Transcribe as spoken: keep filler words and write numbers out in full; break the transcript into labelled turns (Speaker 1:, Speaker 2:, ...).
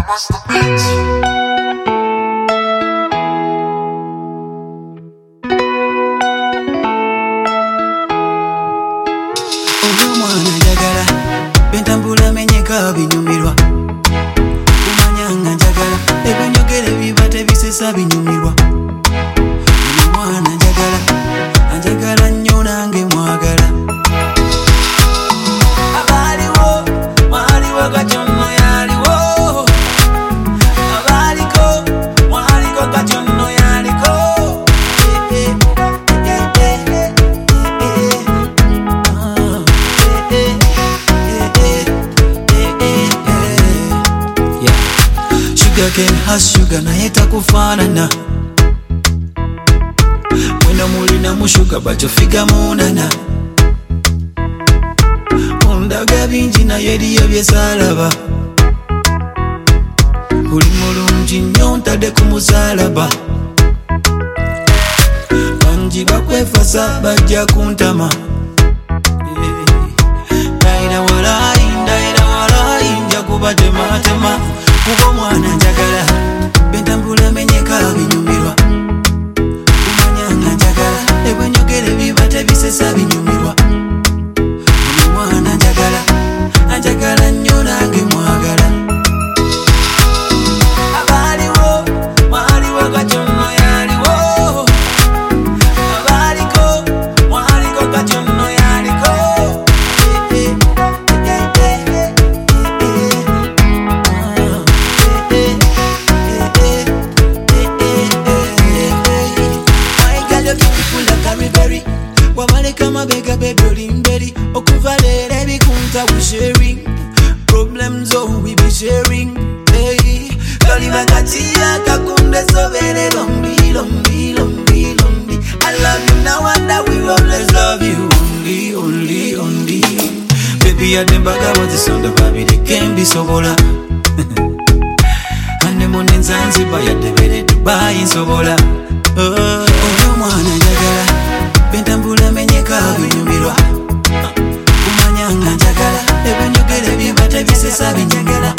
Speaker 1: What's the beat?
Speaker 2: Bentambula menyeka binyumirwa kumanyanga njagala ebinyogere bibate bisesa binyumirwa mwana njagala anjagala nnyo nange mwagala abaliwo mwaliwo katono yaliwo abaliko mwaliko katono yaliko Sugar cane has sugar na yeta kufanana Mwena mulina mushuga bacho figa munana Undaga binji na yedi yebye salaba Uli mulungi nnyo ntadde ku musalaba Banji bakwefasa bajja kuntama Ndaira walayi ndaira walayi nja kubatematema Kubo mwana njagala bentambula menyeka binyumirwa kumanyanga njagala ebwenyogere bibate bisesa binyumirwa mwana njagala anjagala nnyo nange mwagala abaliwo mwaliwo katono yaliwo abaliko mwaliko katono yaliko Wabaleka mabega bedoli mberi okuvalera ebikunta we sharing problems oh we be sharing hey kalima katia kakunde sobere lombi lombi lombi lombi I love you now and I will always love you only only only baby I dem baga what is on the baby they can be sobola ane mone Zanzibar ya debere Dubai sobola oh mwana njagala bentambula menyeka binyumirwa kumanyanga njagala ebinyogere bibate bisesa binyumirwa